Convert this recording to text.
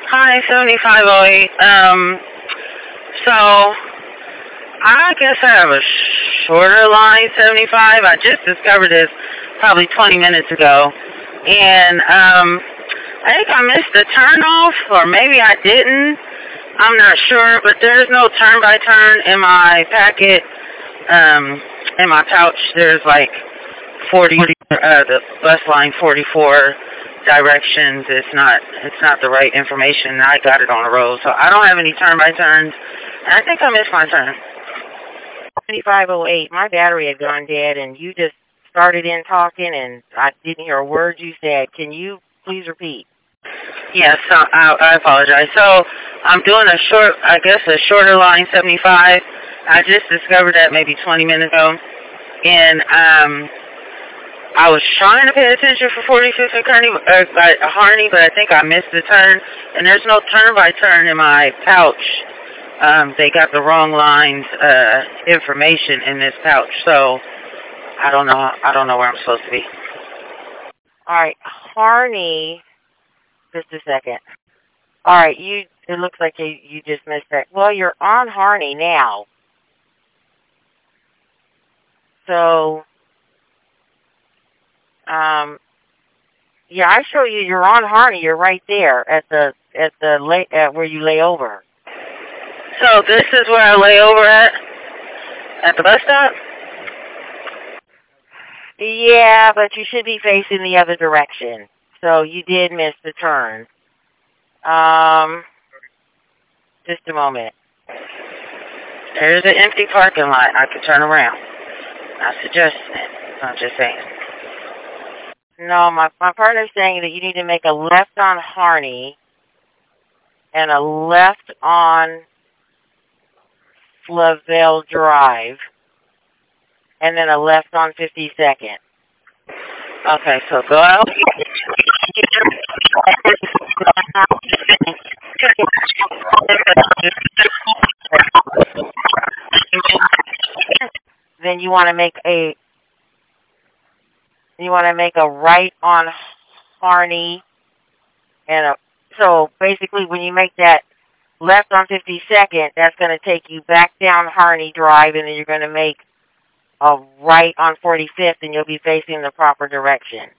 Hi, 7508. So, I guess I have a shorter line, 75. I just discovered this probably 20 minutes ago. And, I think I missed the turnoff, or maybe I didn't. I'm not sure, but there's no turn-by-turn in my packet. In my pouch, there's like 40, the bus line 44 directions. It's not the right information. I got it on the road, so I don't have any turn-by-turns. And I think I missed my turn. 7508, my battery had gone dead, and you just started in talking, and I didn't hear a word you said. Can you please repeat? Yes, I apologize. So I'm doing a shorter line, 75. I just discovered that maybe 20 minutes ago, and I was trying to pay attention for 45th and Harney, but I think I missed the turn, and there's no turn-by-turn in my pouch. They got the wrong lines information in this pouch, so I don't know where I'm supposed to be. All right, Harney. Just a second. All right, it looks like you just missed that. Well, you're on Harney now. So, yeah, I show you're on Harney. You're right there at where you lay over. So this is where I lay over at the bus stop? Yeah, but you should be facing the other direction. So you did miss the turn. Just a moment. There's an empty parking lot. I could turn around. I suggest it. I'm just saying. No, my partner's saying that you need to make a left on Harney and a left on Flavelle Drive and then a left on 52nd. Okay, so go out. Then you want to make a right on Harney, and so basically when you make that left on 52nd, that's going to take you back down Harney Drive, and then you're going to make a right on 45th, and you'll be facing the proper direction.